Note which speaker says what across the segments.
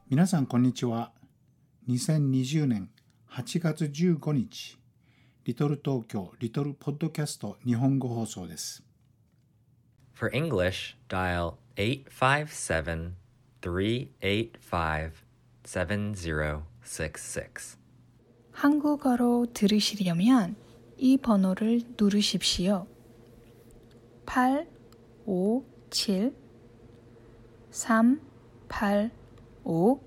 Speaker 1: 皆さんこんにちは。2020年8月15日、リトル東京リトルポッドキャスト日本語放送です。
Speaker 2: For English, dial 857-385-7066.
Speaker 3: 한국어로 들으시려면 이 번호를 누르십시오. 857 385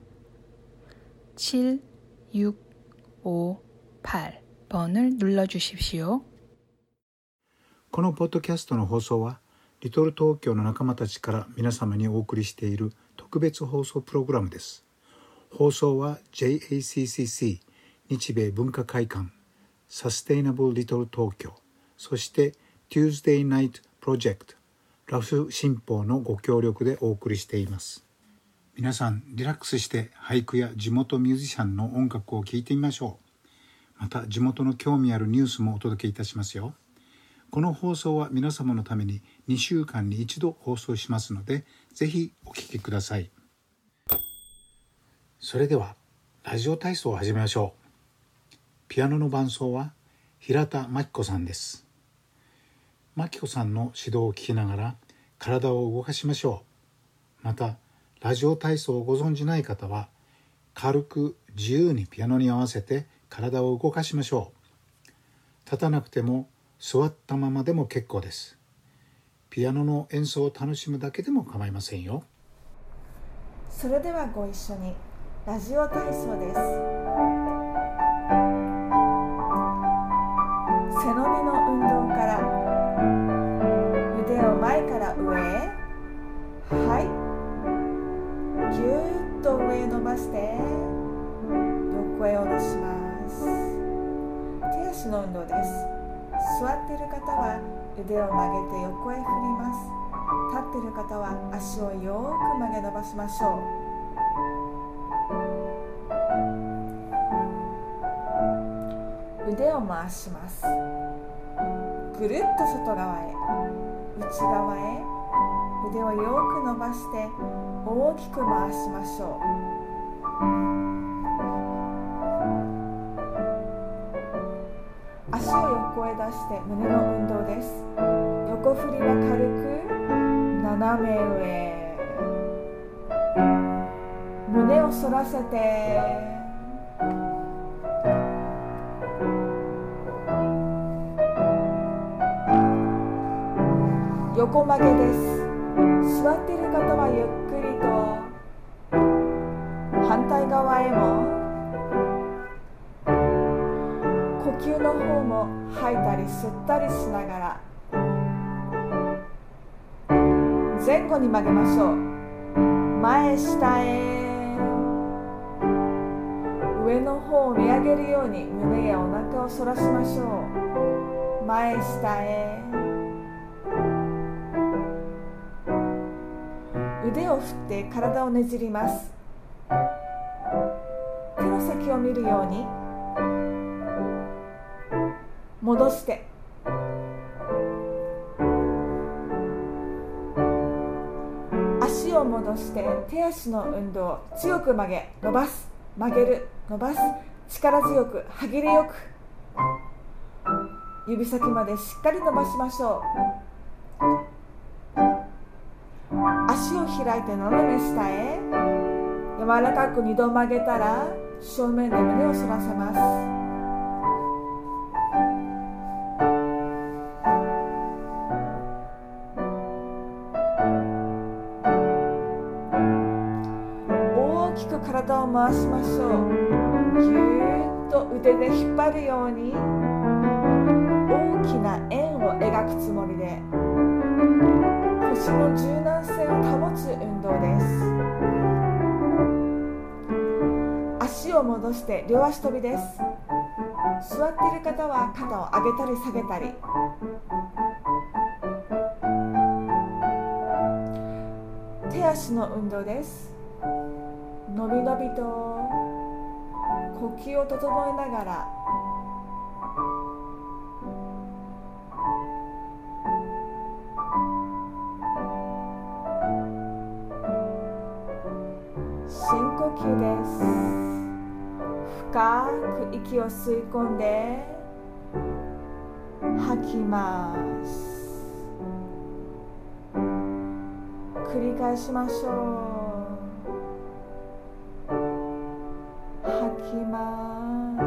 Speaker 3: 7658번을 눌러주십시오.
Speaker 1: このポッドキャストの放送はリトル東京の仲間たちから皆様にお送りしている特別放送プログラムです。放送は JACCC 日米文化会館サステイナブルリトル東京、そして Tuesday Night Project ラフ新報のご協力でお送りしています。皆さんリラックスして俳句や地元ミュージシャンの音楽を聴いてみましょう。また地元の興味あるニュースもお届けいたしますよ。この放送は皆様のために2週間に1度放送しますので、ぜひお聞きください。それではラジオ体操を始めましょう。ピアノの伴奏は平田真希子さんです。真希子さんの指導を聞きながら体を動かしましょう。またラジオ体操をご存じない方は軽く自由にピアノに合わせて体を動かしましょう。立たなくても座ったままでも結構です。ピアノの演奏を楽しむだけでも構いませんよ。
Speaker 4: それではご一緒にラジオ体操です。背伸びの運動から、腕を前から上へ、はい、ぎゅーっと上へ伸ばして横へ下ろします。手足の運動です。座っている方は腕を曲げて横へ振ります。立っている方は足をよく曲げ伸ばしましょう。腕を回します。ぐるっと外側へ、内側へ、腕をよく伸ばして大きく回しましょう。足を横へ出して胸の運動です。横振りは軽く斜め上、胸を反らせて横曲げです。座っている方はゆっくりと反対側へも、呼吸の方も吐いたり吸ったりしながら前後に曲げましょう。前下へ、上の方を見上げるように胸やお腹を反らしましょう。前下へ、腕を振って体をねじります。手の先を見るように戻して、足を戻して手足の運動、強く曲げ伸ばす、曲げる伸ばす、力強く歯切れよく指先までしっかり伸ばしましょう。足を開いて斜め下へ、柔らかく2度曲げたら正面で胸を反らせます。大きく体を回しましょう。ぎゅーっと腕で引っ張るように大きな円を描くつもりで腰の柔軟性を保つ運動です。足を戻して両足跳びです。座っている方は肩を上げたり下げたり、手足の運動です。のびのびと呼吸を整えながら深呼吸です。深く息を吸い込んで吐きます。繰り返しましょう。吐きます。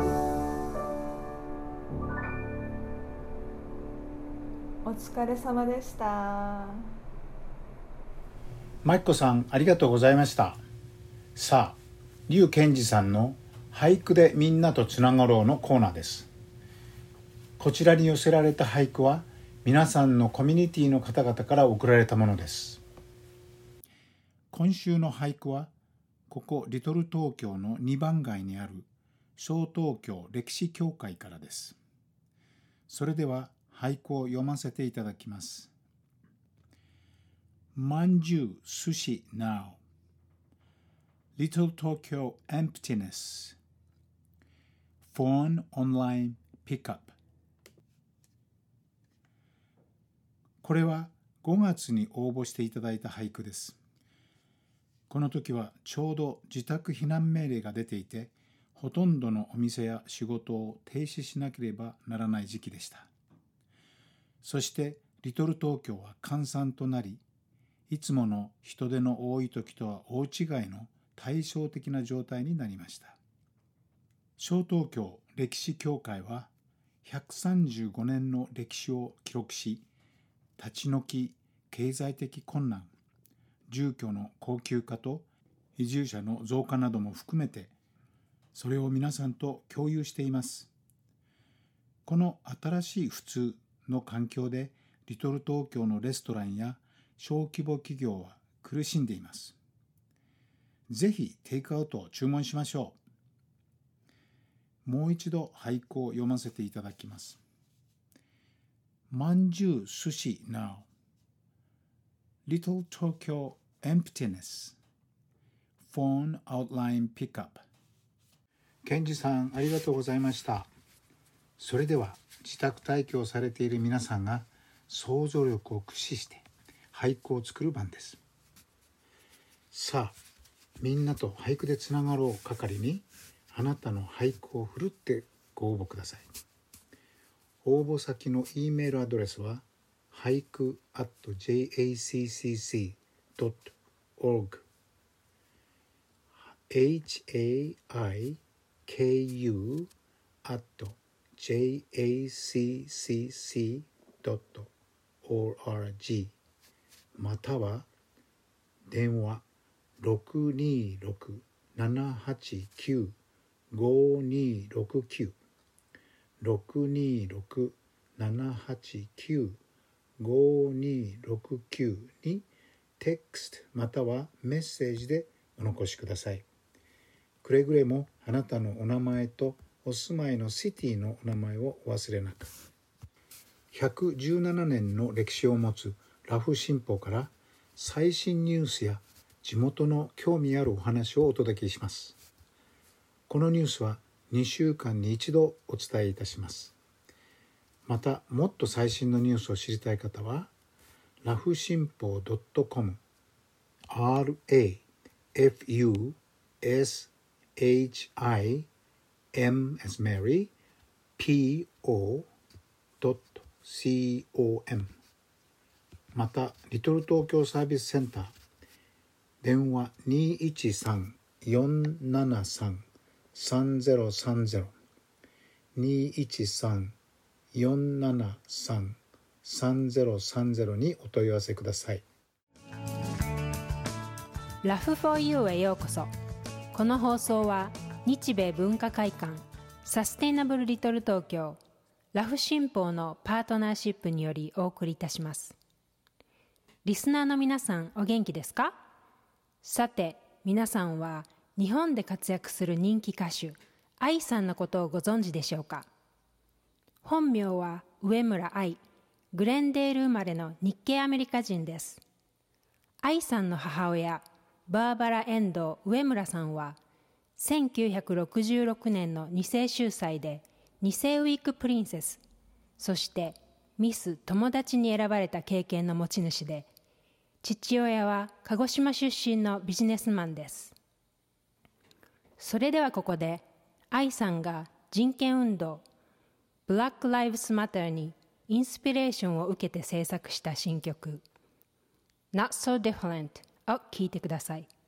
Speaker 4: お疲れ様でした。
Speaker 1: マキコさん、ありがとうございました。さあ、劉健二さんの俳句でみんなとつながろうのコーナーです。こちらに寄せられた俳句は皆さんのコミュニティの方々から送られたものです。今週の俳句はここリトル東京の2番街にある小東京歴史協会からです。それでは俳句を読ませていただきます。まんじゅう寿司 now Little Tokyo emptiness Phone online pickup。 これは5月に応募していただいた俳句です。この時はちょうど自宅避難命令が出ていて、ほとんどのお店や仕事を停止しなければならない時期でした。そしてリトル東京は閑散となり、いつもの人出の多い時とは大違いの対照的な状態になりました。小東京歴史協会は135年の歴史を記録し、立ち退き、経済的困難、住居の高級化と移住者の増加なども含めて、それを皆さんと共有しています。この新しい普通の環境でリトル東京のレストランや小規模企業は苦しんでいます。ぜひテイクアウトを注文しましょう。もう一度俳句を読ませていただきます。まんじゅう寿司 now Little Tokyo emptiness Phone outline pickup。 健二さん、ありがとうございました。それでは自宅待機をされている皆さんが想像力を駆使して俳句を作る番です。さあ、みんなと俳句でつながろう係にあなたの俳句を振るってご応募ください。応募先の E メールアドレスは俳句 @jacccc.org haiku@jacccc.org または電話 626-789-5269 626-789-5269 にテキストまたはメッセージでお残しください。くれぐれもあなたのお名前とお住まいのシティのお名前をお忘れなく。117年の歴史を持つラフ新報から最新ニュースや地元の興味あるお話をお届けします。このニュースは2週間に一度お伝えいたします。またもっと最新のニュースを知りたい方はラフ新報 .com RAFUSHIM as Mary PO.com またリトル東京サービスセンター電話 213-473-3030 213-473-3030 にお問い合わせください。
Speaker 5: ラフ for You へようこそ。この放送は日米文化会館サステイナブルリトル東京ラフ新報のパートナーシップによりお送りいたします。リスナーの皆さん、お元気ですか？さて、皆さんは日本で活躍する人気歌手愛さんのことをご存知でしょうか？本名は上村愛、グレンデール生まれの日系アメリカ人です。愛さんの母親バーバラ・遠藤上村さんは1966年の二世秀才で二世ウィークプリンセス、そしてミス友達に選ばれた経験の持ち主で、父親は鹿児島出身のビジネスマンです。 それではここで愛さんが人権運動 Black Lives Matter にインスピレーションを受けて制作した新曲 Not So Different を聴いてください。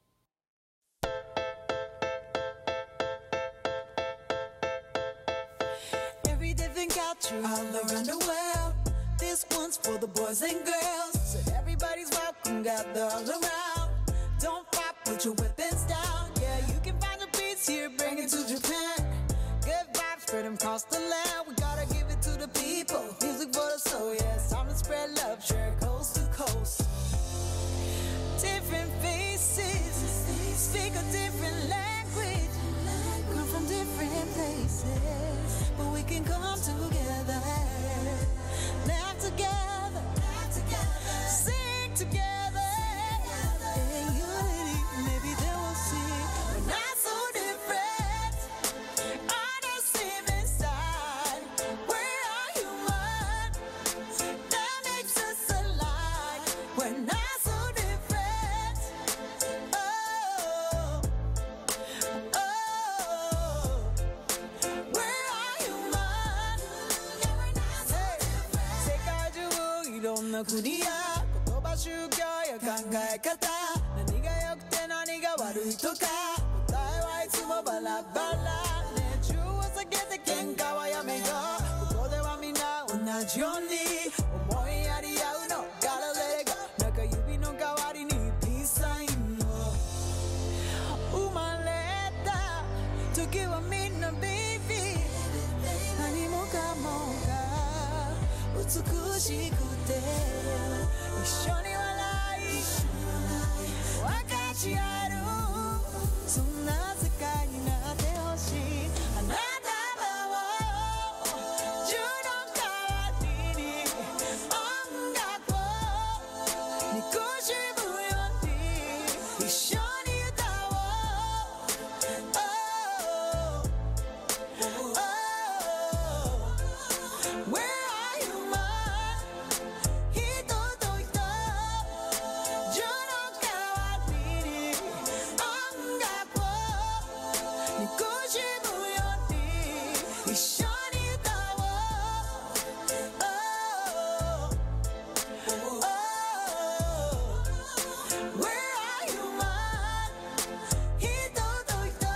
Speaker 6: Every different culture all around the world. This one's for the boys and girls. So everybody's welcome, gather all around. Don't fight, put your weapons down. Yeah, you can find a peace here, bring it to Japan. Good vibes, spread them across the land. We gotta give it to the people. Music for the soul, yeah. It's time to spread love, share coast to coast. Different faces, speak a different language. Come from different places, but we can come together. Laugh together, sing together. In unity, maybe then we'll see we're not so different. On the same inside, we are human. That makes us alike. We're not so different. Oh, oh, we are human. Hey, 世界中いろんな国や言葉、宗教や考え方、何が良くて何が悪いとか、答えはいつもバラバラ。熱中を避けて喧嘩はやめよう。ここではみんな同じように思いやり合うの。Gotta let it go。中指の代わりにピースサインを生まれた時はみんなベイビー。何もかもが美しくて一緒に笑い分かち合える、そんな世界になってほしい。花束を銃の代わりに音楽を憎しむように一緒に歌おう。Oh, oh, we're all human。人と人、銃の代わりに音楽を憎しむように一緒に歌おう。Oh, oh, we're all human。人と人。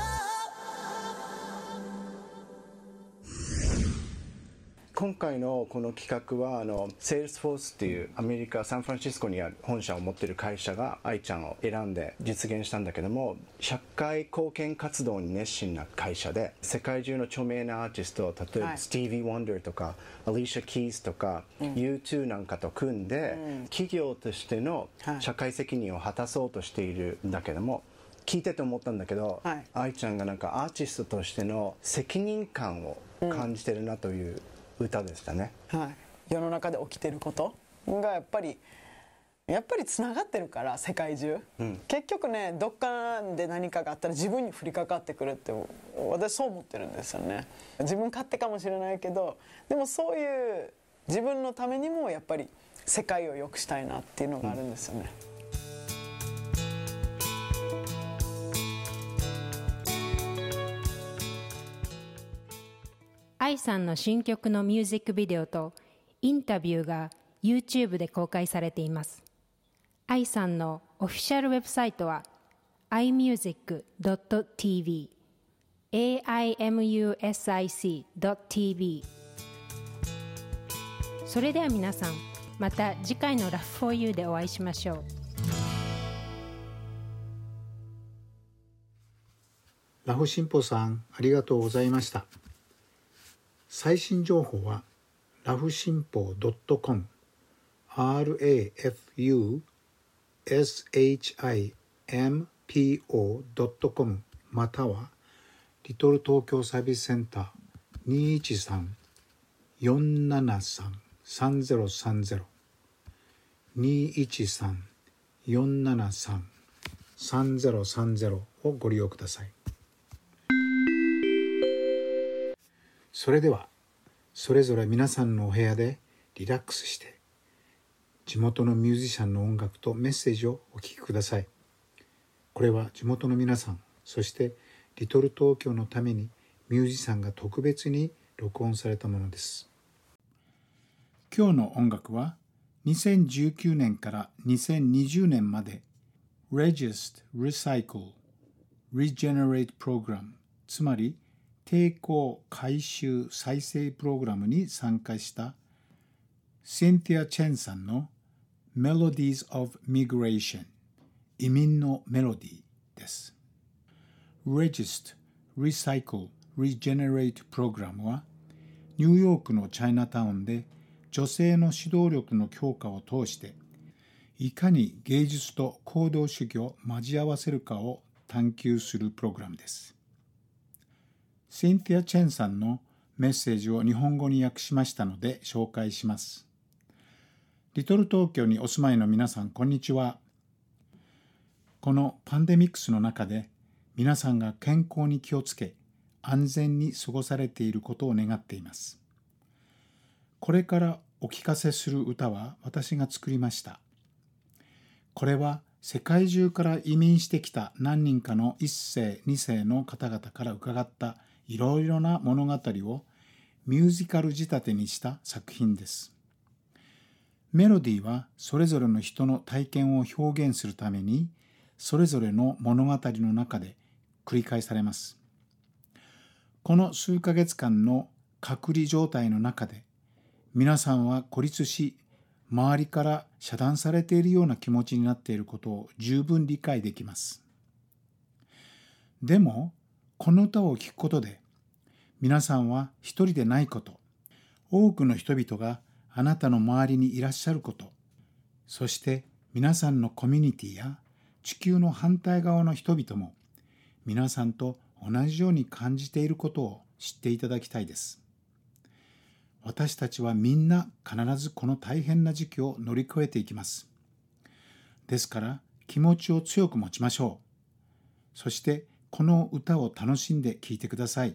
Speaker 7: 今回のこの企画はSalesforce っていうアメリカ・サンフランシスコにある本社を持っている会社が愛ちゃんを選んで実現したんだけども、社会貢献活動に熱心な会社で世界中の著名なアーティスト、例えばスティービー・ワンダーとかアリーシャ・キーズとか、U2 なんかと組んで、企業としての社会責任を果たそうとしているんだけども、聞いてて思ったんだけど、愛ちゃんがなんかアーティストとしての責任感を感じてるなという歌でしたね。
Speaker 8: はい、世の中で起きてることがやっぱりつながってるから、世界中、結局ね、どっかで何かがあったら自分に降りかかってくるって、私そう思ってるんですよね。自分勝手かもしれないけど、でもそういう自分のためにもやっぱり世界を良くしたいなっていうのがあるんですよね。
Speaker 5: 愛さんの新曲のミュージックビデオとインタビューが YouTube で公開されています。愛さんのオフィシャルウェブサイトは imusic.tv aimusic.tv。 それでは皆さん、また次回の Laugh for You でお会いしましょう。
Speaker 1: ラフ新報さん、ありがとうございました。最新情報はラフ新報 .com rafushinpo.com またはリトル東京サービスセンター 213-473-3030 213-473-3030をご利用ください。それではそれぞれ皆さんのお部屋でリラックスして地元のミュージシャンの音楽とメッセージをお聴きください。これは地元の皆さん、そしてリトル東京のためにミュージシャンが特別に録音されたものです。今日の音楽は2019年から2020年まで Regist Recycle Regenerate Program つまり抵抗回収再生プログラムに参加したシンティア・チェンさんの Melodies of Migration 移民のメロディーです。Regist Recycle Regenerate Program はニューヨークのチャイナタウンで女性の指導力の強化を通していかに芸術と行動主義を交わせるかを探求するプログラムです。シンティア・チェンさんのメッセージを日本語に訳しましたので紹介します。リトル東京にお住まいの皆さん、こんにちは。このパンデミックスの中で皆さんが健康に気をつけ、安全に過ごされていることを願っています。これからお聞かせする歌は私が作りました。これは世界中から移民してきた何人かの一世、二世の方々から伺ったいろいろな物語をミュージカル仕立てにした作品です。メロディーはそれぞれの人の体験を表現するためにそれぞれの物語の中で繰り返されます。この数ヶ月間の隔離状態の中で皆さんは孤立し周りから遮断されているような気持ちになっていることを十分理解できます。でもこの歌を聴くことで皆さんは一人でないこと、多くの人々があなたの周りにいらっしゃること、そして皆さんのコミュニティや地球の反対側の人々も皆さんと同じように感じていることを知っていただきたいです。私たちはみんな必ずこの大変な時期を乗り越えていきます。ですから気持ちを強く持ちましょう。そしてこの歌を楽しんで聴いてください。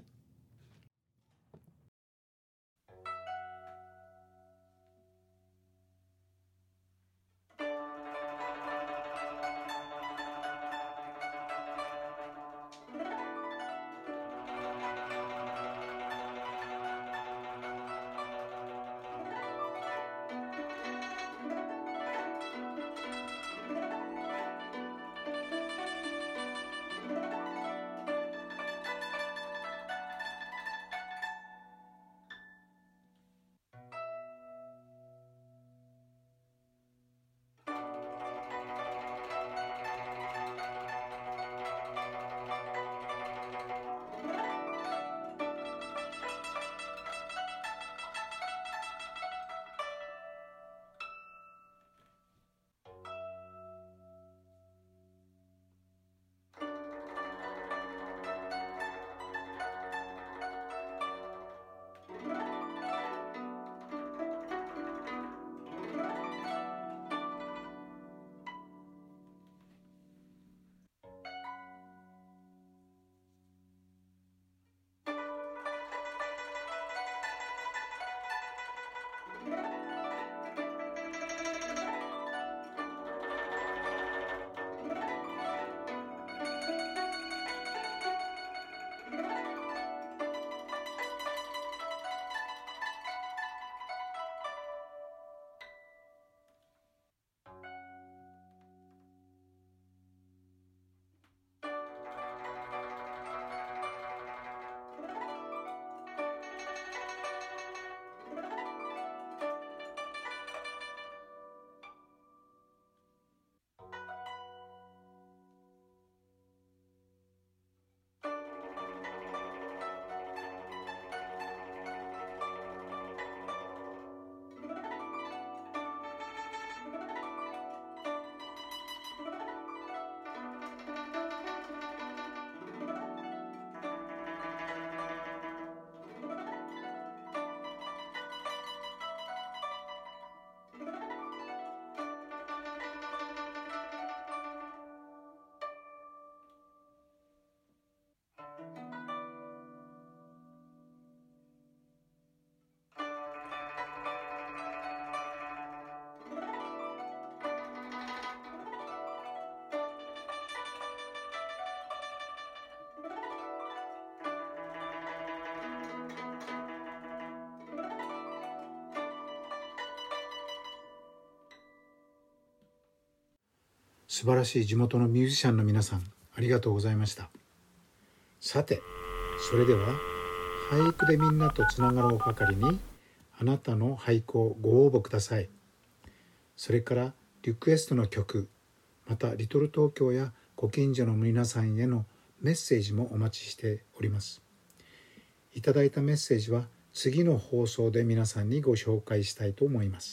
Speaker 1: 素晴らしい地元のミュージシャンの皆さん、ありがとうございました。さて、それでは俳句でみんなとつながろう係にあなたの俳句をご応募ください。それからリクエストの曲、またリトル東京やご近所の皆さんへのメッセージもお待ちしております。いただいたメッセージは次の放送で皆さんにご紹介したいと思います。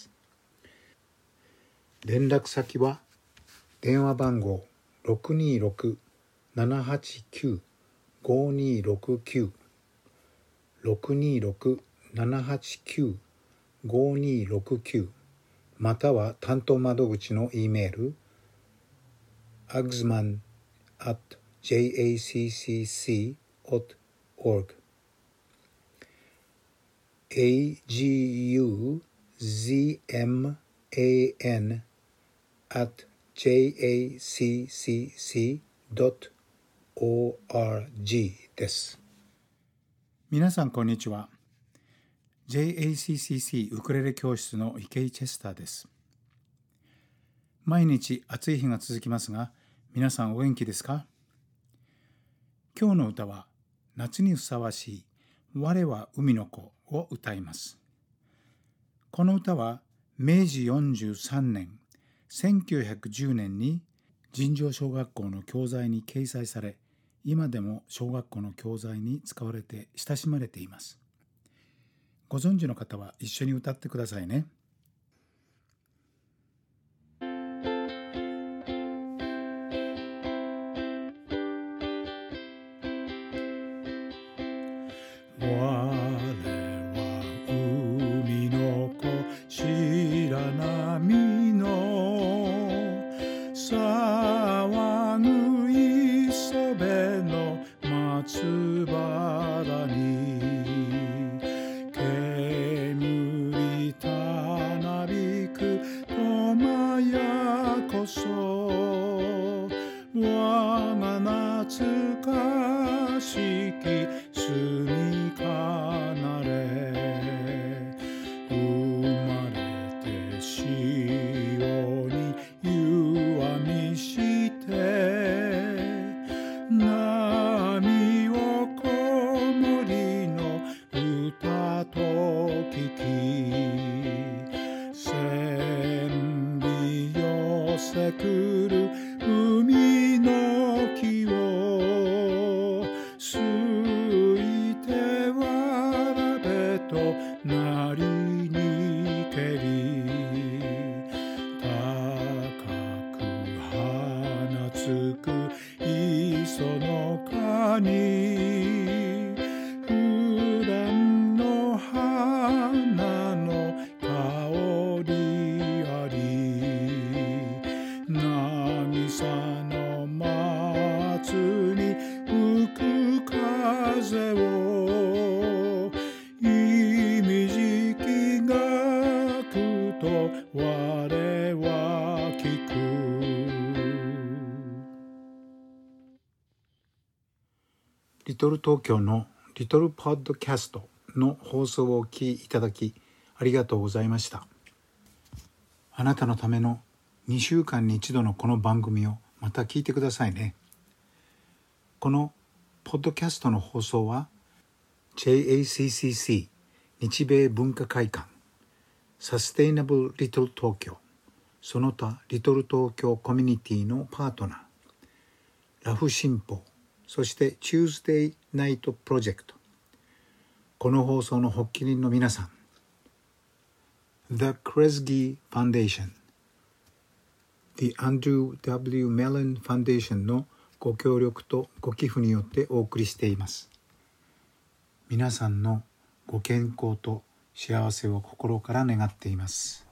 Speaker 1: 連絡先は電話番号 626-789-5269 626-789-5269 または担当窓口の E メール agsman@jacccc.org aguzman@jacccc.org です。皆さんこんにちは。JACCC ウクレレ教室の池井チェスターです。毎日暑い日が続きますが、皆さんお元気ですか？今日の歌は夏にふさわしい我は海の子を歌います。この歌は明治43年1910年に尋常小学校の教材に掲載され、今でも小学校の教材に使われて親しまれています。ご存知の方は一緒に歌ってくださいね。我は海の子白波の騒ぐ磯辺の松原に煙たなびく苫屋こそ我が懐かしき住みかなれ生まれて潮に湯あみして波をこもりの歌と聞き千里寄せくる海の木をすいてわらべとなりにけり高く花つく磯の花に普段の花の香りあり渚の松に吹く風をいみじきがくと我は聞く。リトル東京のリトルポッドキャストの放送をお聞きいただきありがとうございました。あなたのための2週間に1度のこの番組をまた聞いてくださいね。このポッドキャストの放送は JACCC 日米文化会館サステイナブルリトル東京その他リトル東京コミュニティのパートナーラフ新報そしてチューズデイナイトプロジェクトこの放送の発起人の皆さん The Kresge Foundation The Andrew W. Mellon Foundation のご協力とご寄付によってお送りしています。皆さんのご健康と幸せを心から願っています。